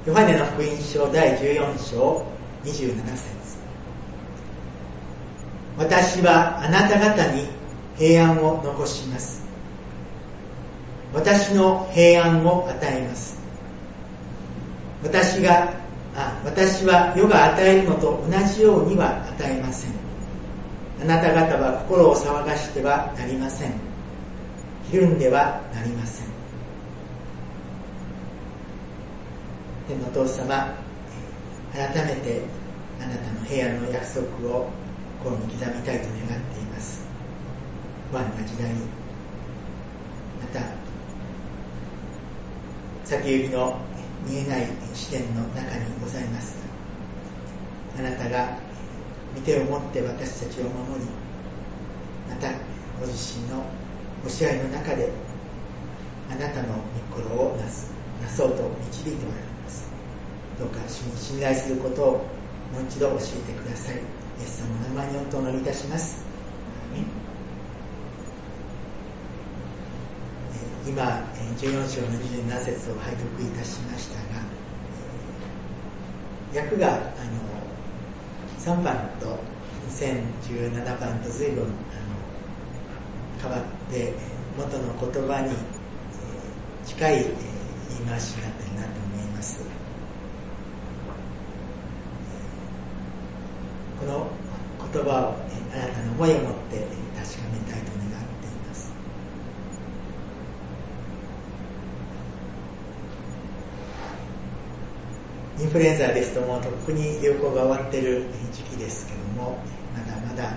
ヨハネの福音書第14章27節。私はあなた方に平安を残します。私の平安を与えます。私は世が与えるのと同じようには与えません。あなた方は心を騒がしてはなりません。ひるんではなりません。天のお父様、改めてあなたの平安の約束を心に刻みたいと願っています。不安な時代、また先行きの見えない視点の中にございますが、あなたが御手を持って私たちを守り、またご自身のご支配の中であなたの御心をなそうと導いておられます。どうか主に信頼することをもう一度教えてください。イエス様の名前にお祈りいたします。今14章の27節を拝読いたしましたが、訳が3番と2017番と随分変わって元の言葉に近い言い回しになっているなと思います。この言葉をあなたの思いを持って確かめたいと願っています。インフルエンザですともうとっくに流行が終わっている時期ですけども、まだまだ、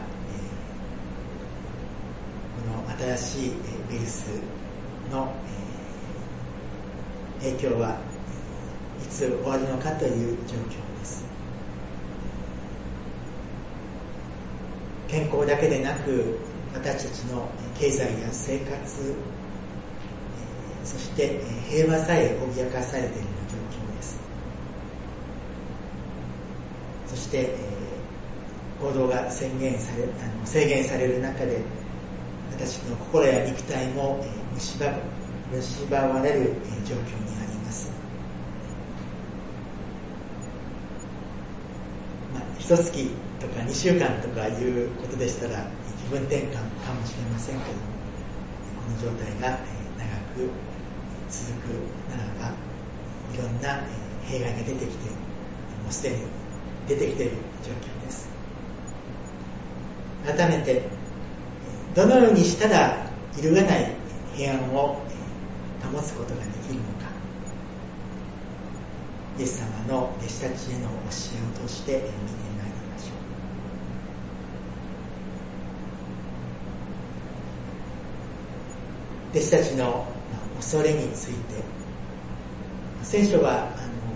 この新しいウイルスの、影響はいつ終わるのかという状況です。健康だけでなく私たちの経済や生活、そして平和さえ脅かされている状況です。そして行動が制限される中で私の心や肉体も蝕われる状況にあります。一月とか2週間とかいうことでしたら気分転換かもしれませんけども、この状態が長く続くならばいろんな弊害が出てきて、もうすでに出てきている状況です。改めてどのようにしたら揺るがない平安を保つことができるのか、イエス様の弟子たちへの教えを通して見てまいりましょう。弟子たちの恐れについて、聖書は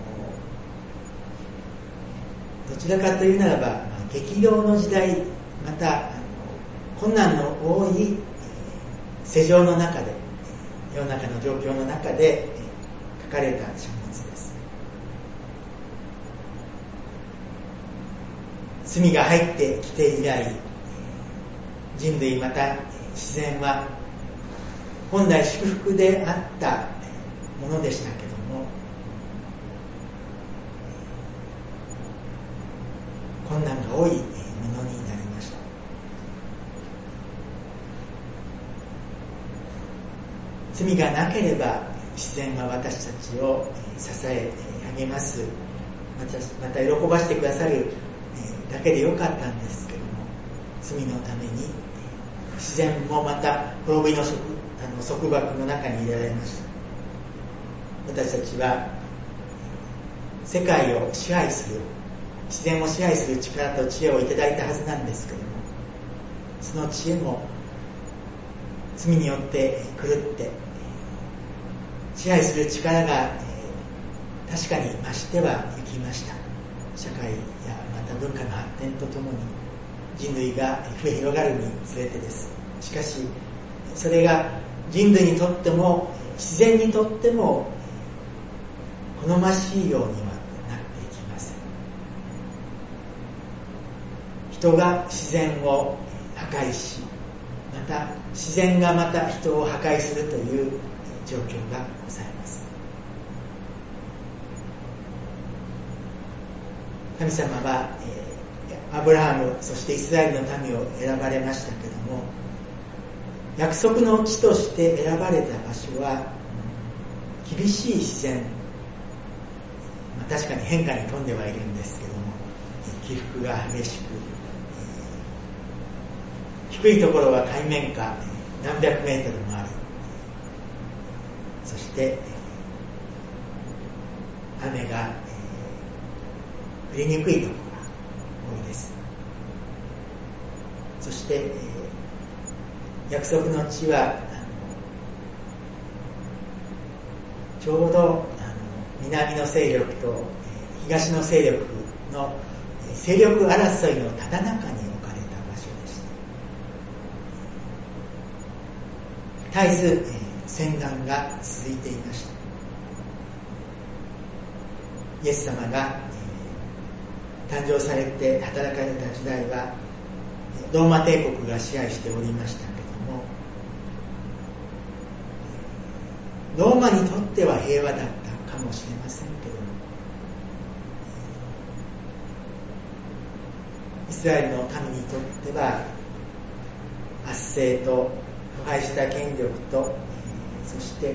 どちらかというならば激動の時代、また困難の多い世情の中で、世の中の状況の中で書かれた書物です。罪が入ってきて以来、人類また自然は本来祝福であったものでしたけども、困難が多いものになりました。罪がなければ自然は私たちを支え励ます、また喜ばしてくださるだけでよかったんですけども、罪のために自然もまた滅びの束縛の中に入れられました。私たちは世界を支配する、自然を支配する力と知恵をいただいたはずなんですけども、その知恵も罪によって狂って支配する力が確かに増しては行きました。社会やまた文化の発展とともに人類が増え広がるにつれてです。しかしそれが人類にとっても自然にとっても好ましいようにはなっていきません。人が自然を破壊し、また自然がまた人を破壊するという状況がございます。 神様は、アブラハムそしてイスラエルの民を選ばれましたけども、約束の地として選ばれた場所は厳しい自然、確かに変化に富んではいるんですけども、起伏が激しく、低いところは海面下何百メートルもある。そして雨が降りにくいところが多いです。そして約束の地はちょうど南の勢力と東の勢力の勢力争いのただ中に置かれた場所でした。絶えず戦乱が続いていました。イエス様が誕生されて働かれた時代はローマ帝国が支配しておりましたけども、ローマにとっては平和だったかもしれませんけども、イスラエルの民にとっては圧政と腐敗した権力と、そして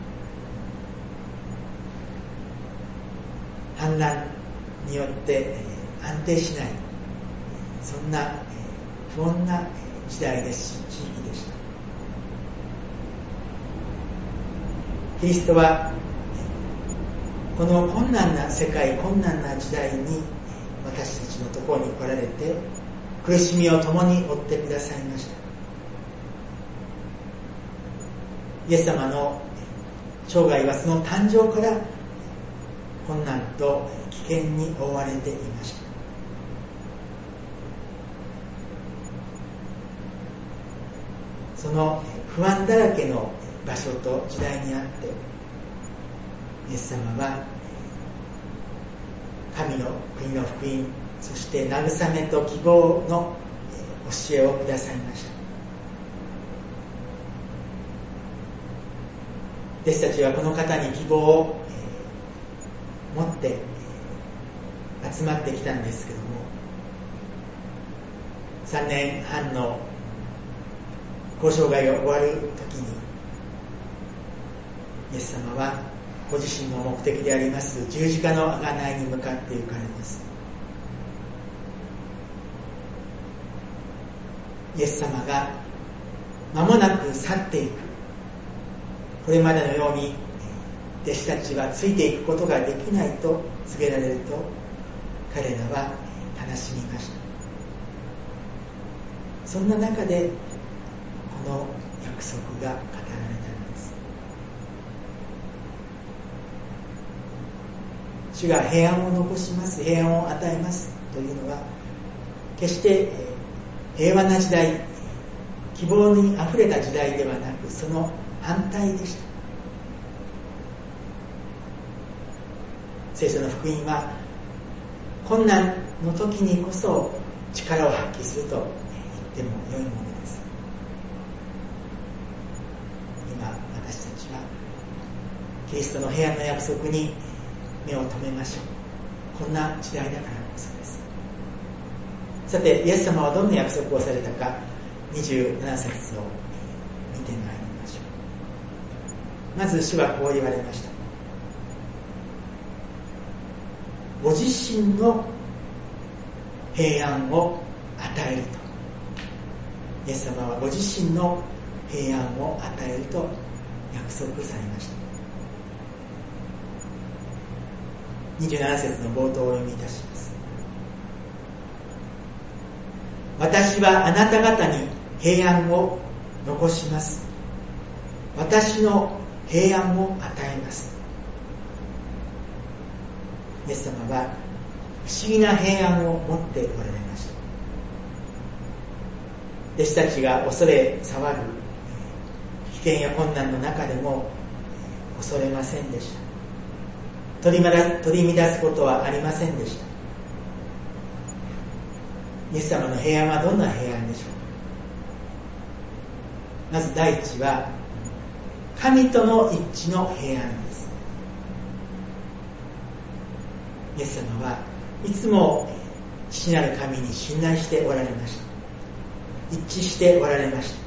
反乱によって安定しない、そんな不穏な時代ですし、地域でした。キリストはこの困難な世界、困難な時代に私たちのところに来られて苦しみを共に負ってくださいました。イエス様の生涯はその誕生から困難と危険に覆われていました。その不安だらけの場所と時代にあってイエス様は神の国の福音、そして慰めと希望の教えをくださいました。弟子たちはこの方に希望を持って集まってきたんですけども、3年半の交渉が終わる時にイエス様はご自身の目的であります十字架の贖いに向かって行かれます。イエス様が間もなく去っていく、これまでのように弟子たちはついていくことができないと告げられると、彼らは悲しみました。そんな中でこの約束が語られたのです。主が平安を残します、平安を与えますというのは決して平和な時代、希望にあふれた時代ではなく、その反対でした。聖書の福音は困難の時にこそ力を発揮すると言っても良いものです。今私たちはキリストの平安の約束に目を留めましょう。こんな時代だからこそです。さて、イエス様はどんな約束をされたか、27節を見てまいりましょう。まず主はこう言われました。ご自身の平安を与えると。イエス様はご自身の平安を与えると約束されました。27節の冒頭をお読みいたします。私はあなた方に平安を残します。私の平安を与えます。イエス様は不思議な平安を持っておられました。弟子たちが恐れ騒ぐ危険や困難の中でも恐れませんでした。取り乱すことはありませんでした。イエス様の平安はどんな平安でしょうか。まず第一は神との一致の平安です。イエス様はいつも父なる神に信頼しておられました。一致しておられました。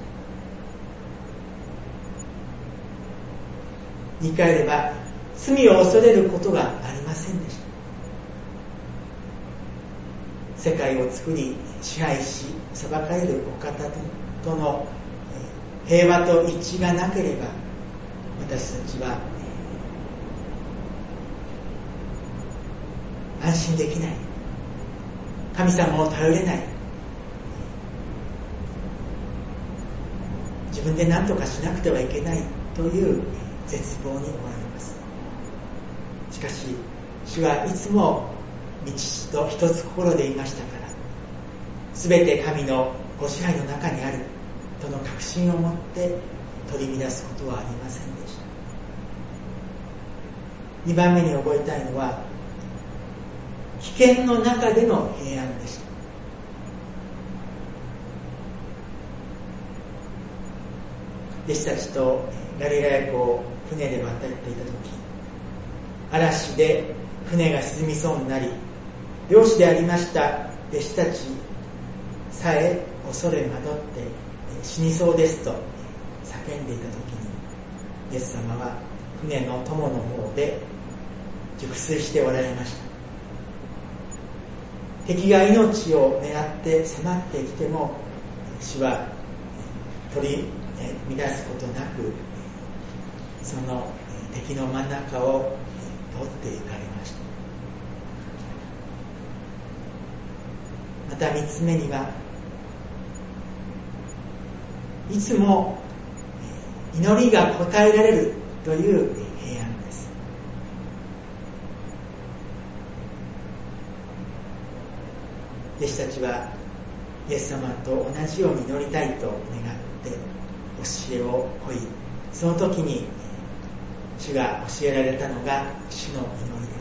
言い換えれば、罪を恐れることがありませんでした。世界を作り支配し裁かれるお方との平和と一致がなければ、私たちは安心できない、神様を頼れない、自分で何とかしなくてはいけないという絶望におられます。しかし主はいつも御父と一つ心でいましたから、すべて神のご支配の中にあるとの確信を持って取り乱すことはありませんでした。2番目に覚えたいのは、危険の中での平安でした。弟子たちとガリラヤ湖を船で渡っていたとき、嵐で船が沈みそうになり、漁師でありました弟子たちさえ恐れ惑って死にそうですと叫んでいたときに、イエス様は船の友の方で熟睡しておられました。敵が命を狙って迫ってきても、主は取り乱すことなく、その敵の真ん中を通って行かれました。また3つ目には、いつも祈りが応えられるという平安です。弟子たちはイエス様と同じように祈りたいと願って教えを請い、その時に主が教えられたのが主の祈りです。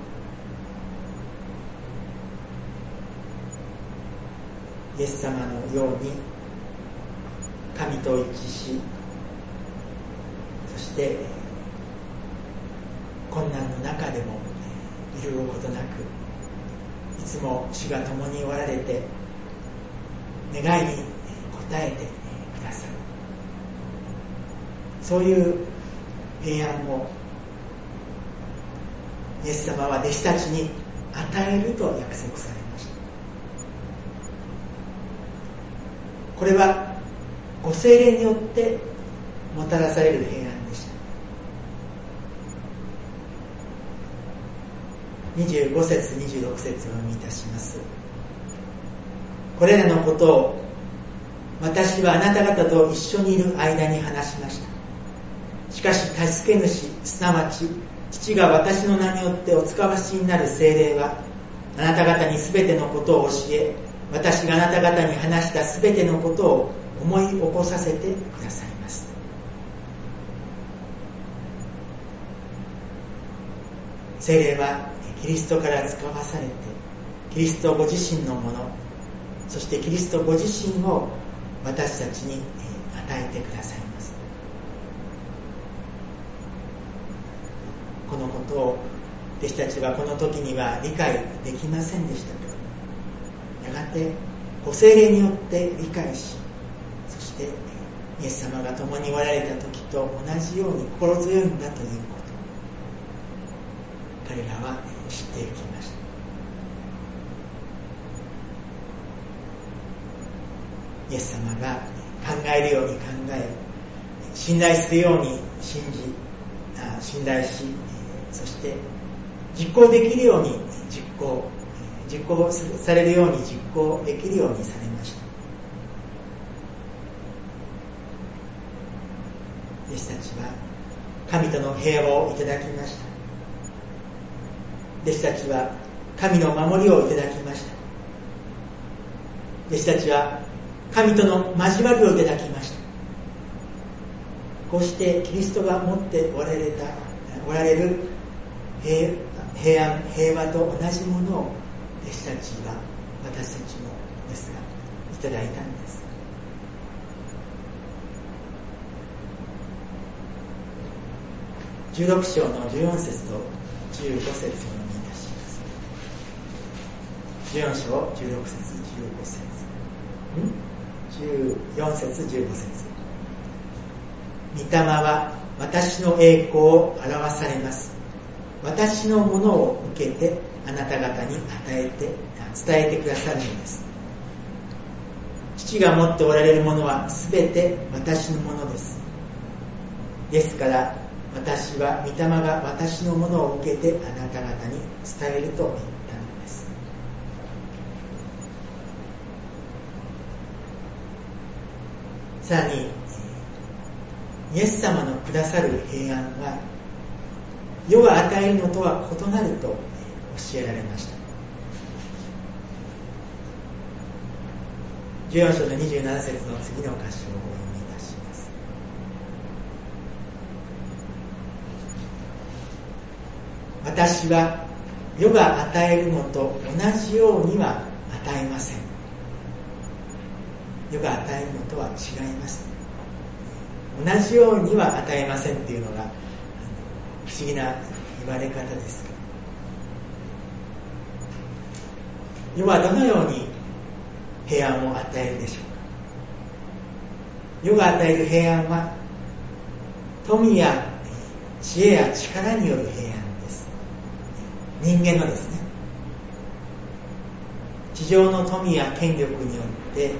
イエス様のように神と一致し、そして困難の中でも揺るぐことなく、いつも主が共におられて願いに応えてくださる、そういう平安をイエス様は弟子たちに与えると約束されました。これはご聖霊によってもたらされる平安でした。25節26節を読みいたします。これらのことを私はあなた方と一緒にいる間に話しました。しかし助け主、すなわち父が私の名によってお使わしになる聖霊は、あなた方にすべてのことを教え、私があなた方に話したすべてのことを思い起こさせてくださいます。聖霊はキリストから使わされて、キリストご自身のもの、そしてキリストご自身を私たちに与えてくださいます。このことを弟子たちはこの時には理解できませんでしたけど、やがてご聖霊によって理解し、そしてイエス様が共におられた時と同じように心強いんだということ、彼らは知っていきました。イエス様が考えるように考え、信頼するように信頼し、そして実行できるように実行されるように実行できるようにされました。弟子たちは神との平和をいただきました。弟子たちは神の守りをいただきました。弟子たちは神との交わりをいただきました。こうしてキリストが持っておられる平安、平和と同じものを弟子たちは、私たちもですがいただいたんです。16章の14節と15節を読みいたします。 14章16節14節15節。御霊は私の栄光を表されます。私のものを受けてあなた方に伝えてくださるのです。父が持っておられるものはすべて私のものです。ですから私は御霊が私のものを受けてあなた方に伝えると言ったのです。さらにイエス様のくださる平安は世が与えるのとは異なると教えられました。14章の27節の次の箇所をお読みいたします。私は世が与えるのと同じようには与えません。世が与えるのとは違います。同じようには与えませんっていうのが不思議な言われ方ですけど、世はどのように平安を与えるでしょうか。世が与える平安は富や知恵や力による平安です。人間のですね、地上の富や権力によって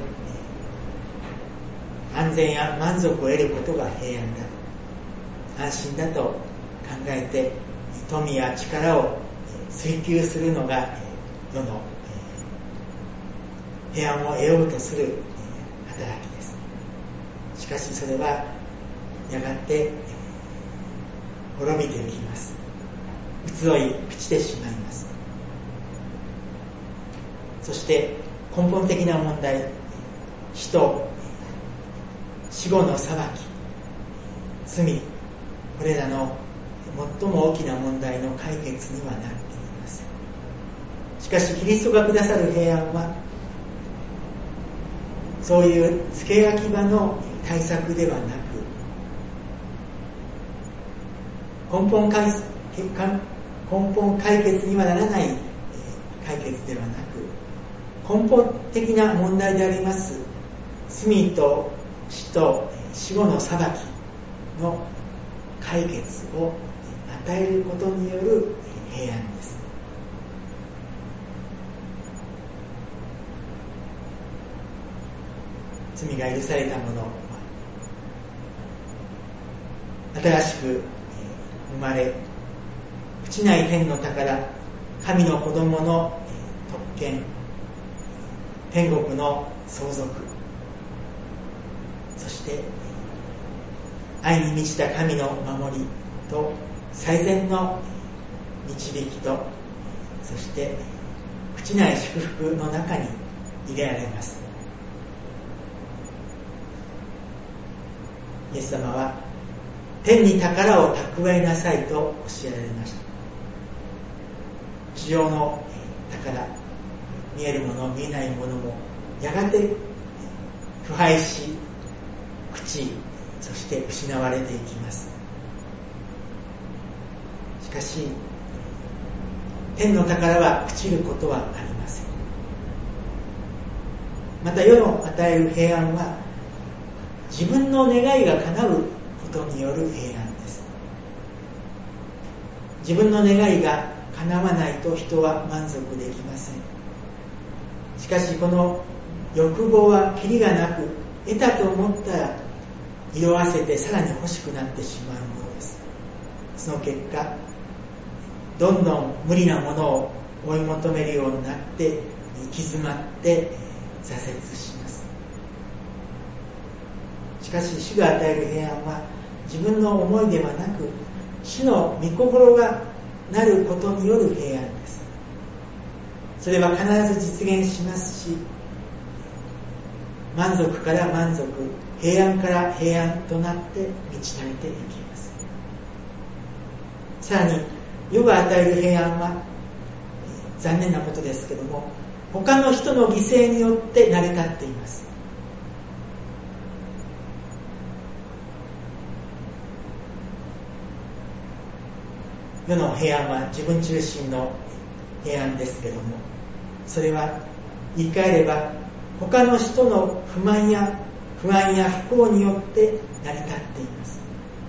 安全や満足を得ることが平安だ、安心だと考えて富や力を追求するのが世の平安を得ようとする働きです。しかしそれはやがて滅びていきます。移ろい朽ちてしまいます。そして根本的な問題、死と死後の裁き、罪、これらの最も大きな問題の解決にはなっています。しかしキリストがくださる平安はそういう付け焼き場の対策ではなく、根本解決にはならない解決ではなく、根本的な問題であります罪と死と死後の裁きの解決を与えることによる平安です。罪が許されたものは新しく生まれ、朽ちない天の宝、神の子供の特権、天国の相続、そして愛に満ちた神の守りと最善の導きと、そして朽ちない祝福の中に入れられます。イエス様は天に宝を蓄えなさいと教えられました。地上の宝、見えるもの見えないものもやがて腐敗し朽ち、そして失われていきます。しかし天の宝は朽ちることはありません。また世の与える平安は自分の願いが叶うことによる平安です。自分の願いが叶わないと人は満足できません。しかしこの欲望はキリがなく、得たと思ったら色あせてさらに欲しくなってしまうものです。その結果、どんどん無理なものを追い求めるようになって行き詰まって挫折します。しかし主が与える平安は自分の思いではなく、主の御心がなることによる平安です。それは必ず実現しますし、満足から満足、平安から平安となって満ち足りていきます。さらに世が与える平安は残念なことですけども、他の人の犠牲によって成り立っています。世の平安は自分中心の平安ですけども、 それは言い換えれば他の人の不安や不幸によって成り立っています。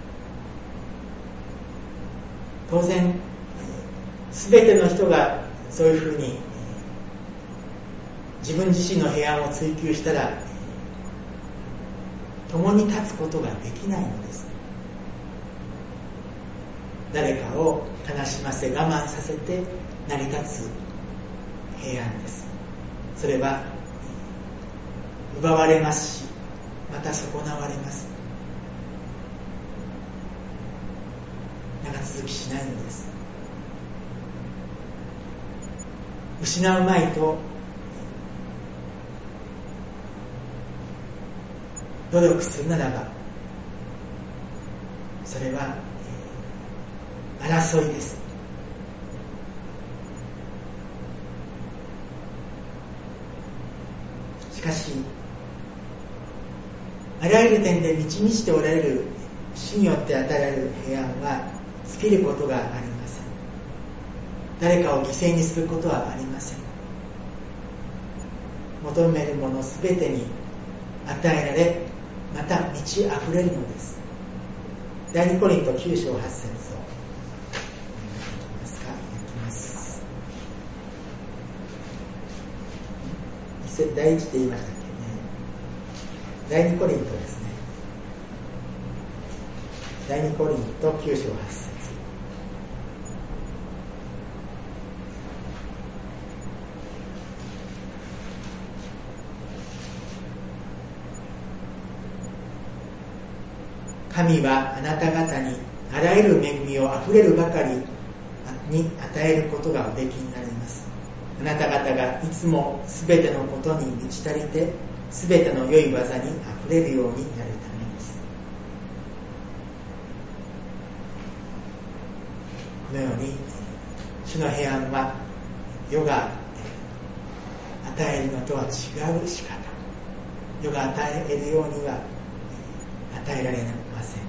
当然全ての人がそういうふうに自分自身の平安を追求したら共に立つことができないのです。誰かを悲しませ我慢させて成り立つ平安です。それは奪われますし、また損なわれます。長続きしないのです。失うまいと努力するならば、それは争いです。しかしあらゆる点で満ち満ちておられる主によって与えられる平安は尽きることがありません。誰かを犠牲にすることはありません。求めるものすべてに与えられ、また満ち溢れるのです。第2コリント9章8節を第一って言いましたっけね。第2コリントですね。第2コリント9章8節。神はあなた方にあらゆる恵みをあふれるばかりに与えることがおできになります。あなた方がいつもすべてのことに満ち足りて、すべての良い技にあふれるようになるためです。このように主の平安は世が与えるのとは違う仕方、世が与えるようには与えられません。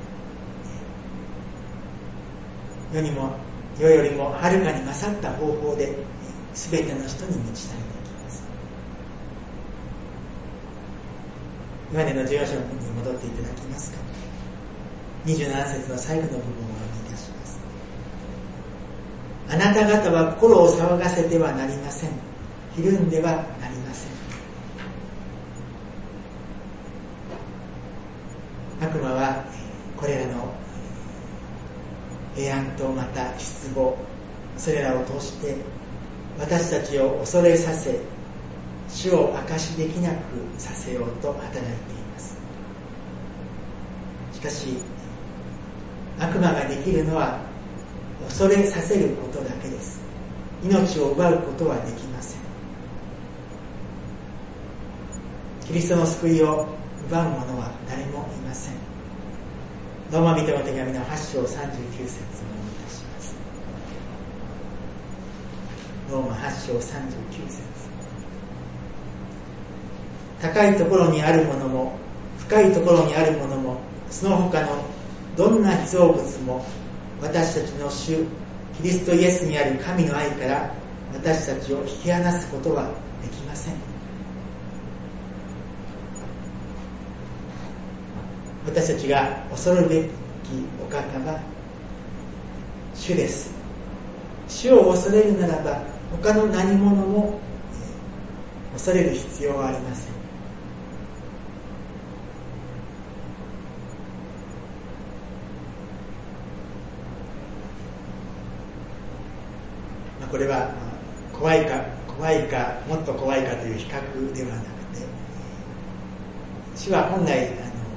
世よりもはるかに勝った方法で全ての人に満ち足りていきます。ヨハネの14章に戻っていただきますか。27節の最後の部分をお読みいたします。あなた方は心を騒がせてはなりません。ひるんではなりません。悪魔はこれらの平安とまた失望、それらを通して私たちを恐れさせ、主を証しできなくさせようと働いています。しかし悪魔ができるのは恐れさせることだけです。命を奪うことはできません。キリストの救いを奪う者は誰もいません。ローマ人の手紙の8章39節をお読みいたします。ローマ8章39節。高いところにあるものも深いところにあるものもその他のどんな被造物も私たちの主キリストイエスにある神の愛から私たちを引き離すことはできません。私たちが恐るべきお方は主です。主を恐れるならば他の何者も恐れる必要はありません。これは怖いかもっと怖いかという比較ではなくて、主は本来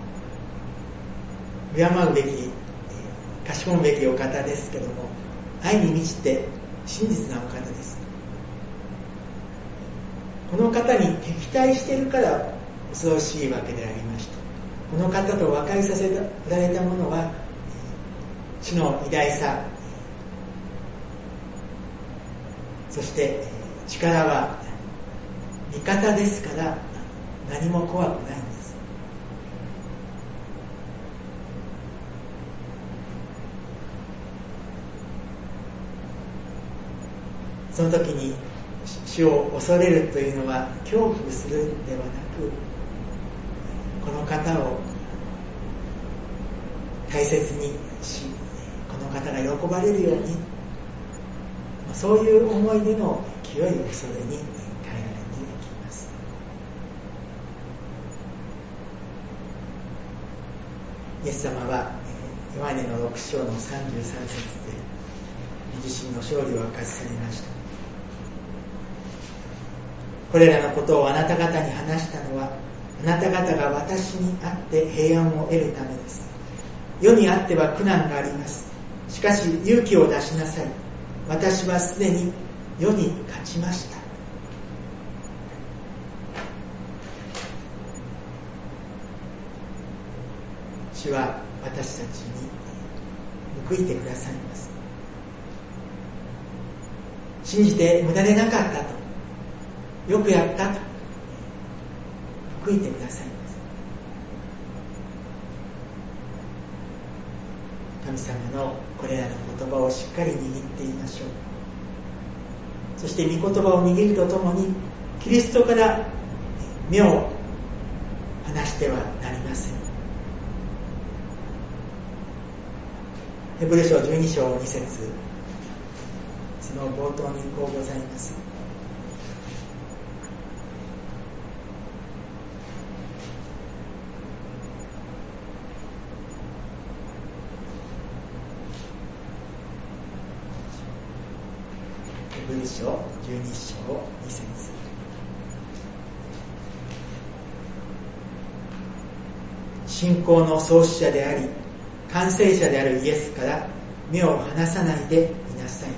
敬うべきかしこむべきお方ですけども、愛に満ちて真実なお方です。この方に敵対しているから恐ろしいわけでありました。この方と和解させられたものは主の偉大さ、そして力は味方ですから何も怖くないんです。その時に主を恐れるというのは恐怖するではなく、この方を大切にし、この方が喜ばれるように、そういう思いでの清い恐れに変えられていきます。イエス様はヨハネの6章の33節で自身の勝利を明かしされました。これらのことをあなた方に話したのは、あなた方が私にあって平安を得るためです。世にあっては苦難があります。しかし勇気を出しなさい。私はすでに世に勝ちました。主は私たちに報いてくださいます。信じて無駄でなかったと、よくやったと報いてくださいます。神様のこれらの言葉をしっかり握っていましょう。そして御言葉を握るとともに、キリストから目を離してはなりません。ヘブル書12章2節、その冒頭にこうございます。ヘブル書12章2節、信仰の創始者であり完成者であるイエスから目を離さないでいなさい。イ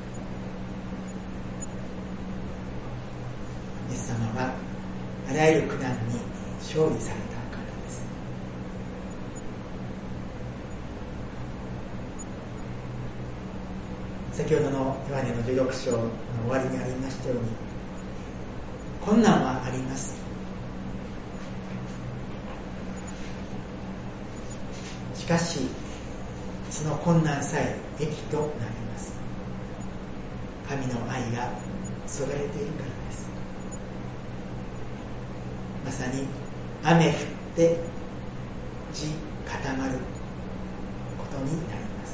エス様はあらゆる苦難に勝利されたからです。先ほどのヨハネの16章の終わりにありましたように、困難はあります。しかしその困難さえ益となります。神の愛が注がれているからです。まさに雨降って地固まることになります。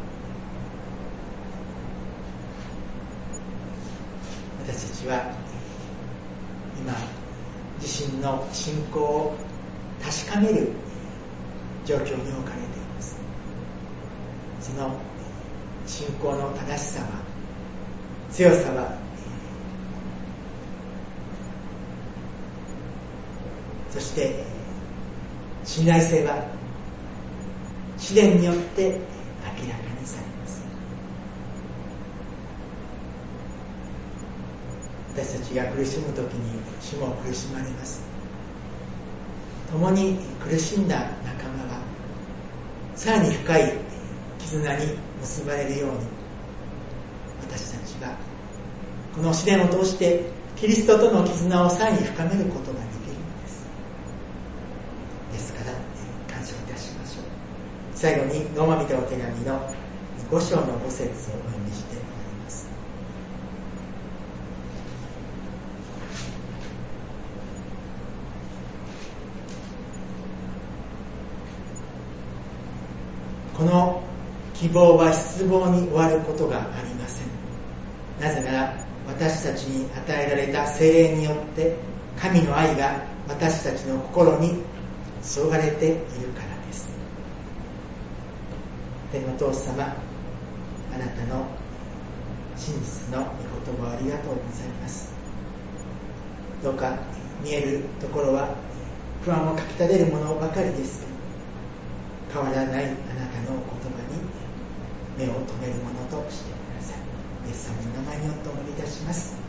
私たちは今自身の信仰を確かめる状況に置かれています。その信仰の正しさは、強さは、そして信頼性は試練によって明らかにされます。私たちが苦しむときに主も苦しまれます。共に苦しんだ仲間はさらに深い絆に結ばれるように、私たちはこの試練を通してキリストとの絆をさらに深めることができるのです。ですから感謝いたしましょう。最後にローマ人の手紙の5章の5節をお読みしてまいります。この希望は失望に終わることがありません。なぜなら私たちに与えられた聖霊によって神の愛が私たちの心に注がれているからです。天のお父様、あなたの真実の御言葉をありがとうございます。どうか見えるところは不安をかきたてるものばかりですが、変わらないあなたのお言葉に目を留めるものとしてください。イエス様の名前によってお願いいたします。